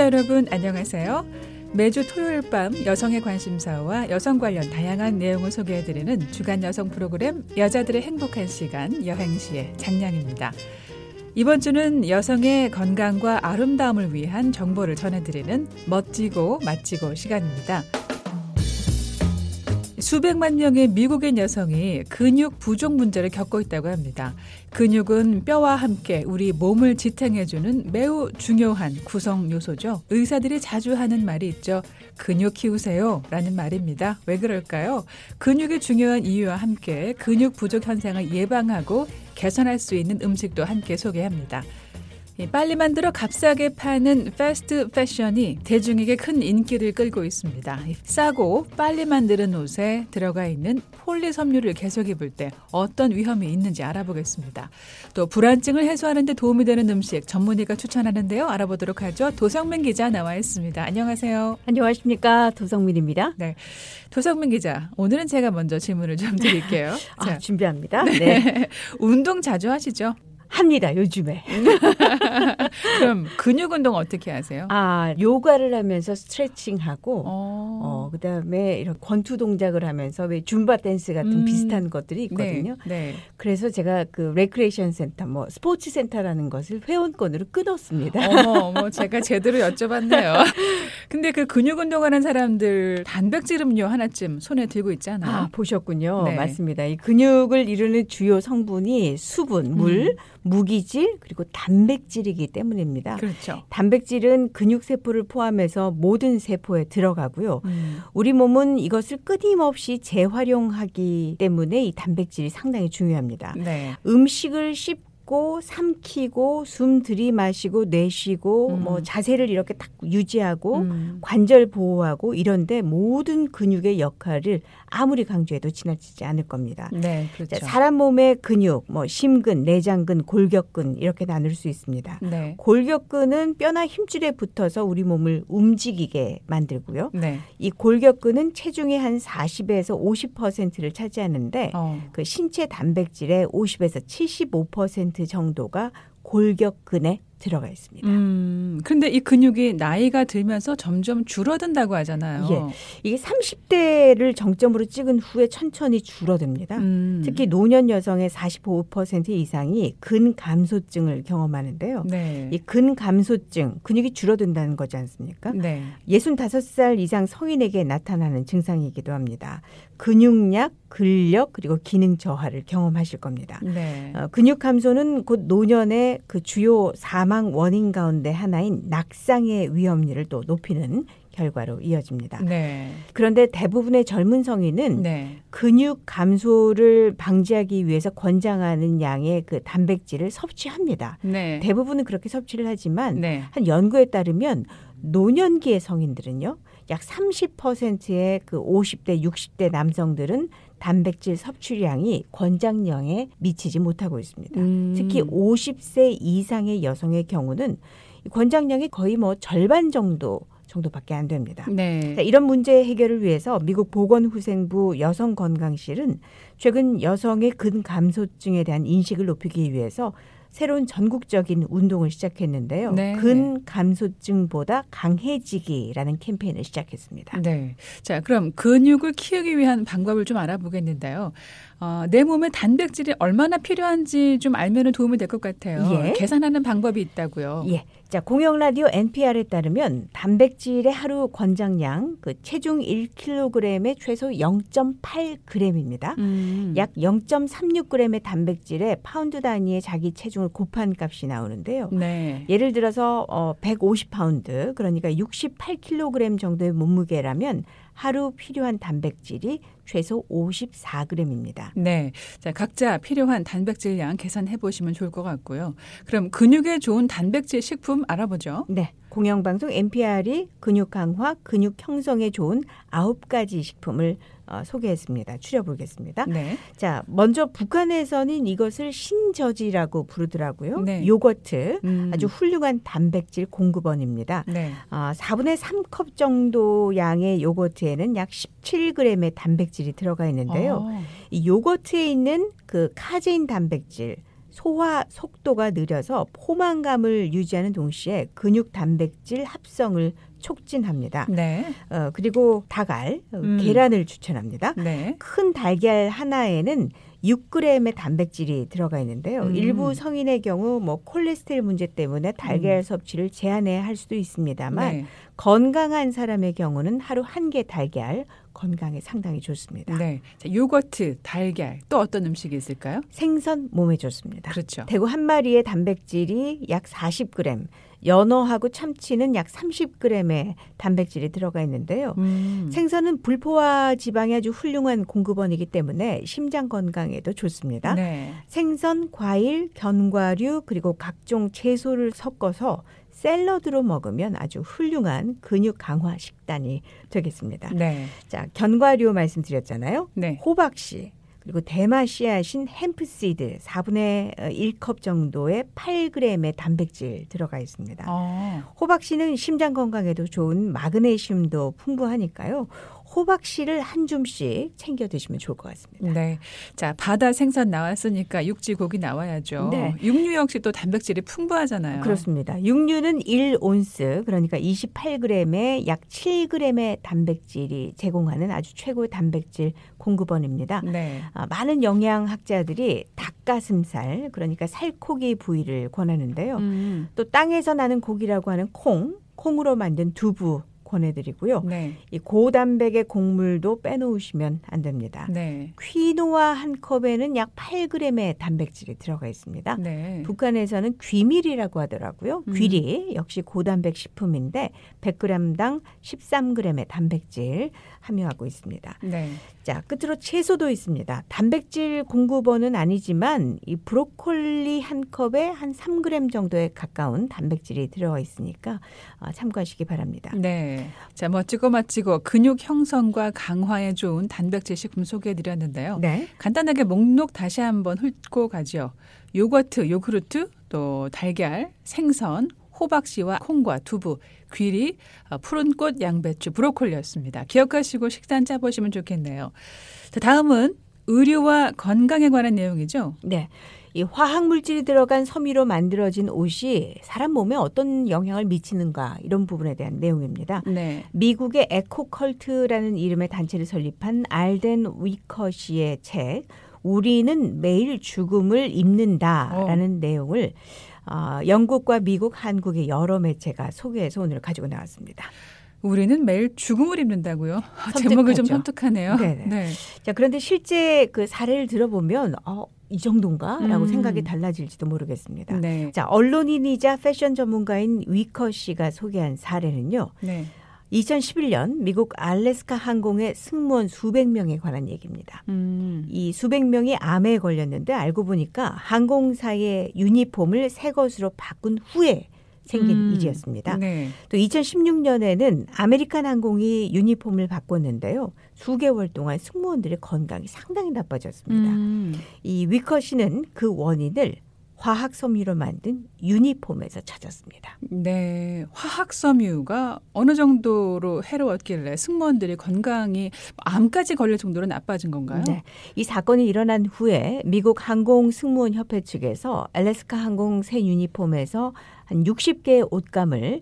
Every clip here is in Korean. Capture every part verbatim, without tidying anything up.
청취자 여러분 안녕하세요. 매주 토요일 밤 여성의 관심사와 여성 관련 다양한 내용을 소개해드리는 주간 여성 프로그램 여자들의 행복한 시간 여행시의 장량입니다. 이번 주는 여성의 건강과 아름다움을 위한 정보를 전해드리는 멋지고 맛지고 시간입니다. 수백만 명의 미국인 여성이 근육 부족 문제를 겪고 있다고 합니다. 근육은 뼈와 함께 우리 몸을 지탱해주는 매우 중요한 구성 요소죠. 의사들이 자주 하는 말이 있죠. 근육 키우세요 라는 말입니다. 왜 그럴까요? 근육이 중요한 이유와 함께 근육 부족 현상을 예방하고 개선할 수 있는 음식도 함께 소개합니다. 빨리 만들어 값싸게 파는 패스트 패션이 대중에게 큰 인기를 끌고 있습니다. 싸고 빨리 만드는 옷에 들어가 있는 폴리 섬유를 계속 입을 때 어떤 위험이 있는지 알아보겠습니다. 또 불안증을 해소하는 데 도움이 되는 음식 전문의가 추천하는데요. 알아보도록 하죠. 도성민 기자 나와 있습니다. 안녕하세요. 안녕하십니까. 도성민입니다. 네, 도성민 기자, 오늘은 제가 먼저 질문을 좀 드릴게요. 아, 자, 준비합니다. 네. 네. 운동 자주 하시죠? 합니다. 요즘에. 그럼 근육 운동 어떻게 하세요? 아, 요가를 하면서 스트레칭하고 어. 어, 그다음에 이런 권투 동작을 하면서 왜 줌바 댄스 같은 음. 비슷한 것들이 있거든요. 네, 네. 그래서 제가 그 레크레이션 센터, 뭐 스포츠 센터라는 것을 회원권으로 끊었습니다. 어머, 어머, 제가 제대로 여쭤봤네요. 근데 그 근육 운동하는 사람들 단백질 음료 하나쯤 손에 들고 있잖아요. 아, 보셨군요. 네. 맞습니다. 이 근육을 이루는 주요 성분이 수분, 물, 음. 무기질, 그리고 단백질이기 때문입니다. 그렇죠. 단백질은 근육세포를 포함해서 모든 세포에 들어가고요. 음. 우리 몸은 이것을 끊임없이 재활용하기 때문에 이 단백질이 상당히 중요합니다. 네. 음식을 씹고 삼키고 숨 들이마시고 내쉬고 음. 뭐 자세를 이렇게 딱 유지하고 음. 관절 보호하고 이런데 모든 근육의 역할을 아무리 강조해도 지나치지 않을 겁니다. 네, 그렇죠. 자, 사람 몸의 근육, 뭐 심근, 내장근, 골격근 이렇게 나눌 수 있습니다. 네. 골격근은 뼈나 힘줄에 붙어서 우리 몸을 움직이게 만들고요. 네. 이 골격근은 체중의 한 사십에서 오십 퍼센트를 차지하는데 어. 그 신체 단백질의 오십에서 칠십오 퍼센트 정도가 골격근에 들어가 있습니다. 음, 근데 이 근육이 나이가 들면서 점점 줄어든다고 하잖아요. 예, 이게 삼십 대를 정점으로 찍은 후에 천천히 줄어듭니다. 음. 특히 노년 여성의 사십오 퍼센트 이상이 근감소증을 경험하는데요. 네. 이 근감소증, 근육이 줄어든다는 거지 않습니까? 네. 예순다섯 살 이상 성인에게 나타나는 증상이기도 합니다. 근육약, 근력, 그리고 기능 저하를 경험하실 겁니다. 네. 어, 근육 감소는 곧 노년의 그 주요 사망 원인 가운데 하나인 낙상의 위험률을 또 높이는 결과로 이어집니다. 네. 그런데 대부분의 젊은 성인은 네. 근육 감소를 방지하기 위해서 권장하는 양의 그 단백질을 섭취합니다. 네. 대부분은 그렇게 섭취를 하지만 네. 한 연구에 따르면 노년기의 성인들은요. 약 삼십 퍼센트의 그 오십 대, 육십 대 남성들은 단백질 섭취량이 권장량에 미치지 못하고 있습니다. 음. 특히 오십 세 이상의 여성의 경우는 권장량이 거의 뭐 절반 정도 정도밖에 안 됩니다. 네. 자, 이런 문제 해결을 위해서 미국 보건후생부 여성건강실은 최근 여성의 근감소증에 대한 인식을 높이기 위해서 새로운 전국적인 운동을 시작했는데요. 네. 근감소증보다 강해지기라는 캠페인을 시작했습니다. 네. 자, 그럼 근육을 키우기 위한 방법을 좀 알아보겠는데요. 어, 내 몸에 단백질이 얼마나 필요한지 좀 알면 도움이 될 것 같아요. 예. 계산하는 방법이 있다고요. 예. 자, 공영라디오 엔피알에 따르면 단백질의 하루 권장량, 그 체중 일 킬로그램에 최소 영 점 팔 그램입니다. 음. 약 영 점 삼육 그램의 단백질에 파운드 단위의 자기 체중을 곱한 값이 나오는데요. 네. 예를 들어서 어, 백오십 파운드, 그러니까 육십팔 킬로그램 정도의 몸무게라면 하루 필요한 단백질이 최소 오십사 그램입니다. 네. 자, 각자 필요한 단백질량 계산해 보시면 좋을 것 같고요. 그럼 근육에 좋은 단백질 식품 알아보죠. 네. 공영방송 엔피알이 근육 강화, 근육 형성에 좋은 아홉 가지 식품을 어, 소개했습니다. 추려보겠습니다. 네. 자, 먼저 북한에서는 이것을 신저지라고 부르더라고요. 네. 요거트, 음. 아주 훌륭한 단백질 공급원입니다. 네. 어, 사분의 삼 컵 정도 양의 요거트에는 약 십칠 그램의 단백질이 들어가 있는데요. 어. 이 요거트에 있는 그 카제인 단백질, 소화 속도가 느려서 포만감을 유지하는 동시에 근육 단백질 합성을 촉진합니다. 네. 어, 그리고 닭알, 음. 계란을 추천합니다. 네. 큰 달걀 하나에는 육 그램의 단백질이 들어가 있는데요. 음. 일부 성인의 경우 뭐 콜레스테롤 문제 때문에 달걀 음. 섭취를 제한해야 할 수도 있습니다만 네. 건강한 사람의 경우는 하루 한 개 달걀 건강에 상당히 좋습니다. 네. 자, 요거트, 달걀 또 어떤 음식이 있을까요? 생선 몸에 좋습니다. 그렇죠. 대구 한 마리의 단백질이 약 사십 그램, 연어하고 참치는 약 삼십 그램의 단백질이 들어가 있는데요. 음. 생선은 불포화 지방이 아주 훌륭한 공급원이기 때문에 심장 건강에도 좋습니다. 네. 생선, 과일, 견과류 그리고 각종 채소를 섞어서 샐러드로 먹으면 아주 훌륭한 근육 강화 식단이 되겠습니다. 네. 자, 견과류 말씀드렸잖아요. 네. 호박씨 그리고 대마 씨앗인 햄프시드 사분의 일 컵 정도의 팔 그램의 단백질 들어가 있습니다. 어. 호박씨는 심장 건강에도 좋은 마그네슘도 풍부하니까요. 호박씨를 한 줌씩 챙겨 드시면 좋을 것 같습니다. 네. 자, 바다 생선 나왔으니까 육지 고기 나와야죠. 네. 육류 역시 또 단백질이 풍부하잖아요. 그렇습니다. 육류는 일 온스 그러니까 이십팔 그램에 약 칠 그램의 단백질이 제공하는 아주 최고의 단백질 공급원입니다. 네. 아, 많은 영양학자들이 닭가슴살 그러니까 살코기 부위를 권하는데요. 음. 또 땅에서 나는 고기라고 하는 콩, 콩으로 만든 두부 권해드리고요. 네. 이 고단백의 곡물도 빼놓으시면 안 됩니다. 네. 퀴노아 한 컵에는 약 팔 그램의 단백질이 들어가 있습니다. 네. 북한에서는 귀밀이라고 하더라고요. 음. 귀리 역시 고단백 식품인데 백 그램당 십삼 그램의 단백질 함유하고 있습니다. 네. 자, 끝으로 채소도 있습니다. 단백질 공급원은 아니지만 이 브로콜리 한 컵에 한 삼 그램 정도에 가까운 단백질이 들어가 있으니까 참고하시기 바랍니다. 네. 자, 멋지고 맛지고 근육 형성과 강화에 좋은 단백질 식품 소개해드렸는데요. 네. 간단하게 목록 다시 한번 훑고 가죠. 요거트, 요구르트, 또 달걀, 생선, 호박씨와 콩과 두부, 귀리, 푸른꽃, 양배추, 브로콜리였습니다. 기억하시고 식단 짜보시면 좋겠네요. 자, 다음은 의류와 건강에 관한 내용이죠. 네. 이 화학 물질이 들어간 섬유로 만들어진 옷이 사람 몸에 어떤 영향을 미치는가 이런 부분에 대한 내용입니다. 네. 미국의 에코컬트라는 이름의 단체를 설립한 알덴 위커시의 책 우리는 매일 죽음을 입는다라는 어. 내용을 어, 영국과 미국, 한국의 여러 매체가 소개해서 오늘 가지고 나왔습니다. 우리는 매일 죽음을 입는다고요? 제목이 좀 섬뜩하네요. 네네. 네. 자, 그런데 실제 그 사례를 들어보면 어, 이 정도인가라고 음. 생각이 달라질지도 모르겠습니다. 네. 자, 언론인이자 패션 전문가인 위커 씨가 소개한 사례는요. 네. 이천십일 년 미국 알래스카 항공의 승무원 수백 명에 관한 얘기입니다. 음. 이 수백 명이 암에 걸렸는데 알고 보니까 항공사의 유니폼을 새 것으로 바꾼 후에 생긴 음. 일이었습니다. 네. 또 이천십육 년에는 아메리칸 항공이 유니폼을 바꿨는데요. 수개월 동안 승무원들의 건강이 상당히 나빠졌습니다. 음. 이 위커 씨는 그 원인을 화학 섬유로 만든 유니폼에서 찾았습니다. 네, 화학 섬유가 어느 정도로 해로웠길래 승무원들이 건강이 암까지 걸릴 정도로 나빠진 건가요? 네, 이 사건이 일어난 후에 미국 항공 승무원 협회 측에서 알래스카 항공 새 유니폼에서 한 육십 개의 옷감을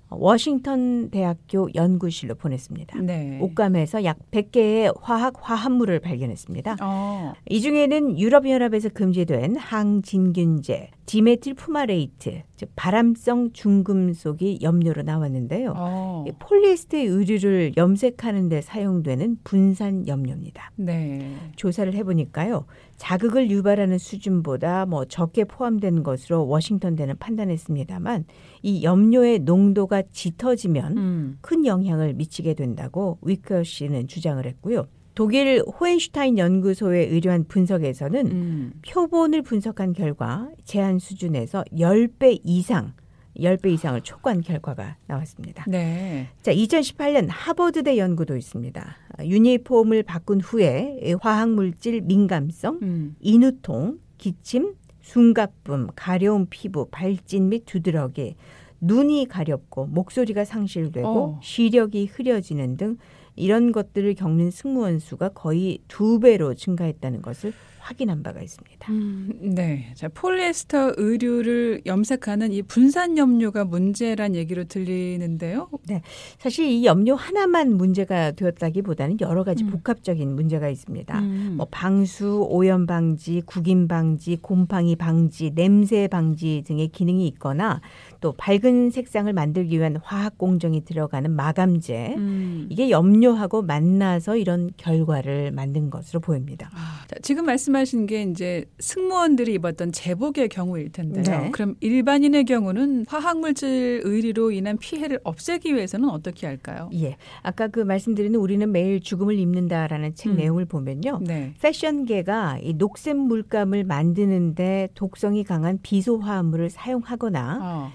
워싱턴 대학교 연구실로 보냈습니다. 네. 옷감에서 약 백 개의 화학 화합물을 발견했습니다. 어. 이 중에는 유럽연합에서 금지된 항진균제, 디메틸 푸마레이트, 즉 발암성 중금속이 염료로 나왔는데요. 어. 폴리에스테 의류를 염색하는 데 사용되는 분산 염료입니다. 네. 조사를 해보니까요. 자극을 유발하는 수준보다 뭐 적게 포함된 것으로 워싱턴대는 판단했습니다만 이 염료의 농도가 짙어지면 음. 큰 영향을 미치게 된다고 위커 씨는 주장을 했고요. 독일 호헨슈타인 연구소에 의뢰한 분석에서는 음. 표본을 분석한 결과 제한 수준에서 십 배 이상, 십 배 이상을 촉구한 결과가 나왔습니다. 네. 자, 이천십팔 년 하버드대 연구도 있습니다. 유니폼을 바꾼 후에 화학물질 민감성, 음. 인후통, 기침, 숨가쁨, 가려운 피부, 발진 및 두드러기, 눈이 가렵고 목소리가 상실되고 어. 시력이 흐려지는 등 이런 것들을 겪는 승무원 수가 거의 두 배로 증가했다는 것을 확인한 바가 있습니다. 음, 네, 자 폴리에스터 의류를 염색하는 이 분산 염료가 문제란 얘기로 들리는데요. 네, 사실 이 염료 하나만 문제가 되었다기보다는 여러 가지 음. 복합적인 문제가 있습니다. 음. 뭐 방수, 오염 방지, 구김 방지, 곰팡이 방지, 냄새 방지 등의 기능이 있거나 또 밝은 색상을 만들기 위한 화학 공정이 들어가는 마감제, 음. 이게 염료하고 만나서 이런 결과를 만든 것으로 보입니다. 아, 자, 지금 말씀하신 게 이제 승무원들이 입었던 제복의 경우일 텐데요. 네. 그럼 일반인의 경우는 화학물질 의리로 인한 피해를 없애기 위해서는 어떻게 할까요? 예, 아까 그 말씀드리는 우리는 매일 죽음을 입는다라는 책 음. 내용을 보면요. 네. 패션계가 이 녹색 물감을 만드는데 독성이 강한 비소 화합물을 사용하거나 어.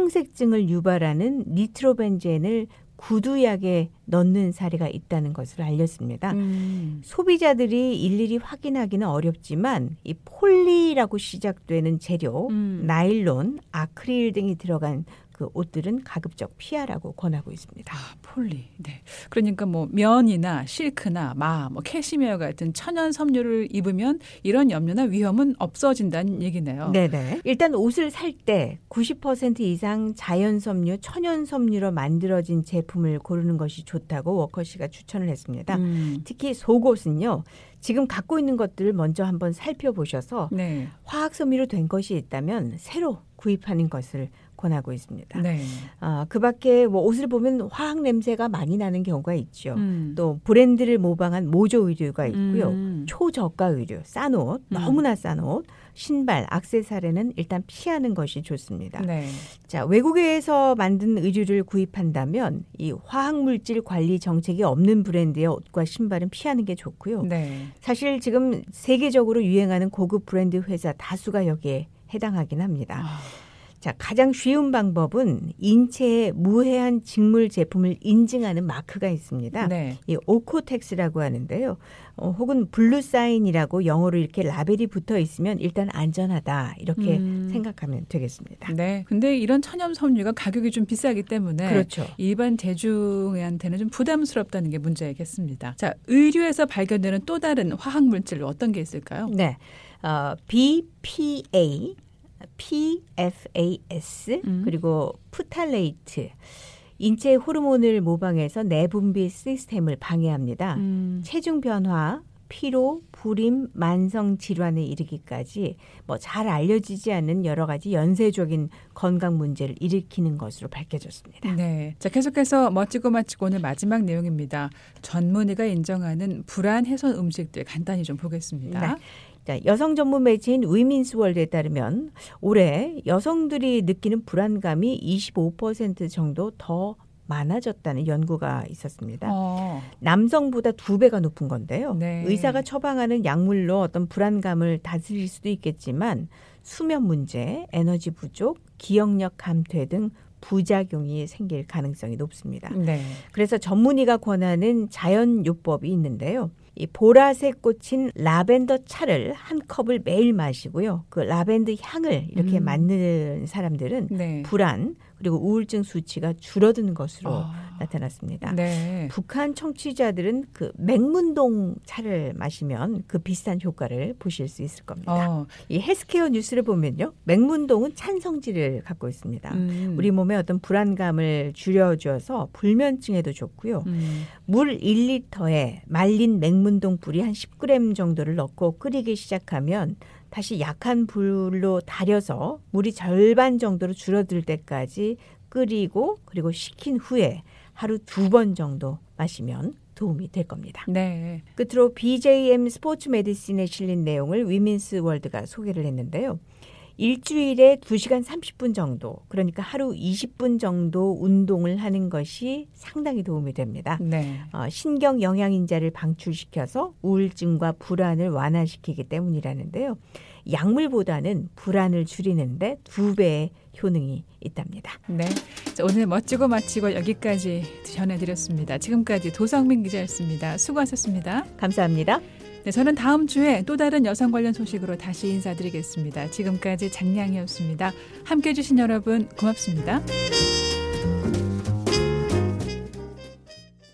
청색증을 유발하는 니트로벤젠을 구두약에 넣는 사례가 있다는 것을 알렸습니다. 음. 소비자들이 일일이 확인하기는 어렵지만 이 폴리라고 시작되는 재료, 음. 나일론, 아크릴 등이 들어간 그 옷들은 가급적 피하라고 권하고 있습니다. 아, 폴리. 네. 그러니까 뭐 면이나 실크나 마, 뭐 캐시미어 같은 천연 섬유를 입으면 이런 염려나 위험은 없어진다는 얘기네요. 네네. 일단 옷을 살 때 구십 퍼센트 이상 자연 섬유, 천연 섬유로 만들어진 제품을 고르는 것이 좋다고 워커씨가 추천을 했습니다. 음. 특히 속옷은요. 지금 갖고 있는 것들을 먼저 한번 살펴보셔서 네. 화학 섬유로 된 것이 있다면 새로 구입하는 것을 권하고 있습니다. 네. 아, 그밖에 뭐 옷을 보면 화학 냄새가 많이 나는 경우가 있죠. 음. 또 브랜드를 모방한 모조 의류가 있고요. 음. 초저가 의류, 싼 옷, 음. 너무나 싼 옷, 신발, 액세서리는 일단 피하는 것이 좋습니다. 네. 자, 외국에서 만든 의류를 구입한다면 이 화학물질 관리 정책이 없는 브랜드의 옷과 신발은 피하는 게 좋고요. 네. 사실 지금 세계적으로 유행하는 고급 브랜드 회사 다수가 여기에 해당하긴 합니다. 아. 자, 가장 쉬운 방법은 인체에 무해한 직물 제품을 인증하는 마크가 있습니다. 네. 이 오코텍스라고 하는데요. 어, 혹은 블루사인이라고 영어로 이렇게 라벨이 붙어 있으면 일단 안전하다 이렇게 음. 생각하면 되겠습니다. 네. 근데 이런 천연 섬유가 가격이 좀 비싸기 때문에 그렇죠. 일반 대중한테는 좀 부담스럽다는 게 문제겠습니다. 자, 의류에서 발견되는 또 다른 화학 물질 어떤 게 있을까요? 네, 어, 비피에이, 피에프에이에스 음. 그리고 프탈레이트. 인체 호르몬을 모방해서 내분비 시스템을 방해합니다. 음. 체중 변화, 피로, 불임, 만성 질환에 이르기까지 뭐 잘 알려지지 않는 여러 가지 연쇄적인 건강 문제를 일으키는 것으로 밝혀졌습니다. 네. 자, 계속해서 멋지고 마치고 오늘 마지막 내용입니다. 전문의가 인정하는 불안 해소 음식들 간단히 좀 보겠습니다. 네. 자, 여성 전문 매체인 위민스 월드에 따르면 올해 여성들이 느끼는 불안감이 이십오 퍼센트 정도 더 많아졌다는 연구가 있었습니다. 어. 남성보다 두 배가 높은 건데요. 네. 의사가 처방하는 약물로 어떤 불안감을 다스릴 수도 있겠지만 수면 문제, 에너지 부족, 기억력 감퇴 등 부작용이 생길 가능성이 높습니다. 네. 그래서 전문의가 권하는 자연요법이 있는데요. 이 보라색 꽃인 라벤더 차를 한 컵을 매일 마시고요. 그 라벤더 향을 이렇게 음. 맡는 사람들은 네. 불안 그리고 우울증 수치가 줄어드는 것으로 아. 나타났습니다. 네. 북한 청취자들은 그 맹문동 차를 마시면 그 비슷한 효과를 보실 수 있을 겁니다. 어. 이 헬스케어 뉴스를 보면요. 맹문동은 찬성질을 갖고 있습니다. 음. 우리 몸에 어떤 불안감을 줄여줘서 불면증에도 좋고요. 음. 물 일 리터에 말린 맹문동 뿌리 한 십 그램 정도를 넣고 끓이기 시작하면 다시 약한 불로 달여서 물이 절반 정도로 줄어들 때까지 끓이고 그리고 식힌 후에 하루 두 번 정도 마시면 도움이 될 겁니다. 네. 끝으로 비제이엠 스포츠 메디신에 실린 내용을 위민스 월드가 소개를 했는데요. 일주일에 두 시간 삼십 분 정도, 그러니까 하루 이십 분 정도 운동을 하는 것이 상당히 도움이 됩니다. 네. 어, 신경 영양인자를 방출시켜서 우울증과 불안을 완화시키기 때문이라는데요. 약물보다는 불안을 줄이는데 두 배의 효능이 있답니다. 네. 자, 오늘 멋지고 마치고 여기까지 전해드렸습니다. 지금까지 도성민 기자였습니다. 수고하셨습니다. 감사합니다. 네, 저는 다음 주에 또 다른 여성 관련 소식으로 다시 인사드리겠습니다. 지금까지 장량이었습니다. 함께해 주신 여러분 고맙습니다.